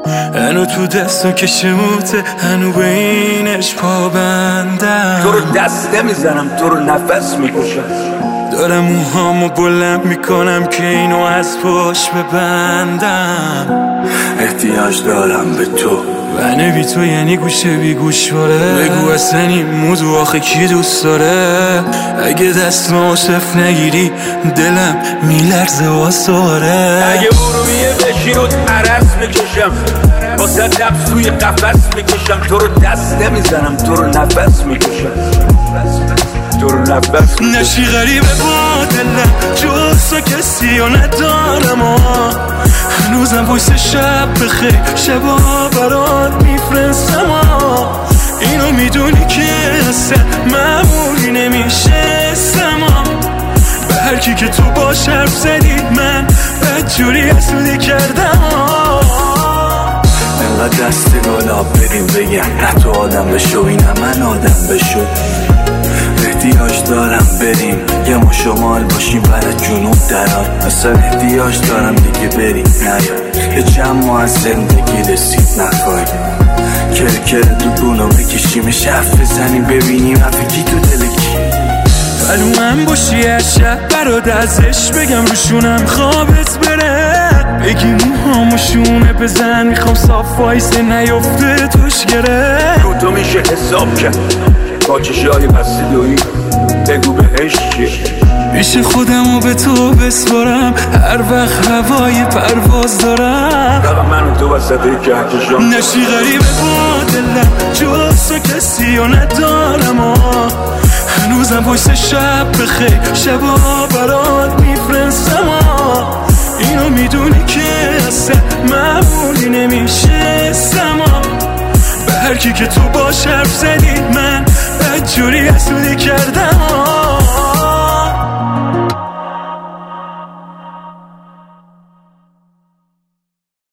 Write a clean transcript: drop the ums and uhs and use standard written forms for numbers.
هنو تو دستو که شموته، هنو به اینش پابندم. تو رو دست نمیزنم، تو رو نفس میکشم. دارم موهامو بلند میکنم که اینو از پشت ببندم. احتیاج دارم به تو و بی تو یعنی گوشه بی گوشواره. بگو اصلا این موضوع آخه کی دوست داره؟ اگه دستمو صف نگیری دلم میلرزه واساره. اگه ارومیه بشی رو عرص میکشم، واسه نفس توی قفس میکشم. تو رو دست نمیزنم، تو رو نفس میکشم. تو رو نفس میکشم. نشی غریبه با دلم، جز تو کسی رو ندارم. هنوزم وایس شب بخیر، شبا برات میفرستم. اینو میدونی که اصلا معمولی نمیشه سما. به هر کی که تو باش حرف زدی من بدجوری حسودی کردم. انقدر دست گلاب بدیم بگم نه تو آدم بشو، اینم من آدم بشو. احتیاج دارم بریم یه ما شمال باشیم برای جنوب دران. اصلا احتیاج دارم دیگه بریم نیا یه جمع از زندگی رسید نخواهی. کرکر دوبونو بکشیم شف بزنیم ببینیم افکی تو دلکی. برو من باشی هر شب برات ازش بگم روشونم خوابت بره. بگی موهامو شونه بزن میخوام صاف وایسه نیفته توش گره. رو تو میشه حساب کرد با چشای بسیدویی. بگو بهش چیه میشه خودمو به تو بسپارم هر وقت هوای پرواز دارم. فقط من و تو وسط کهکشان. نشی غریبه با دلم، جز تو کسی رو ندارم. هنوزم وایس شب بخیر، شبا برات میفرستم. اینو میدونی که اصلا معمولی نمیشه سما. به هر کی که تو باش حرف زدی من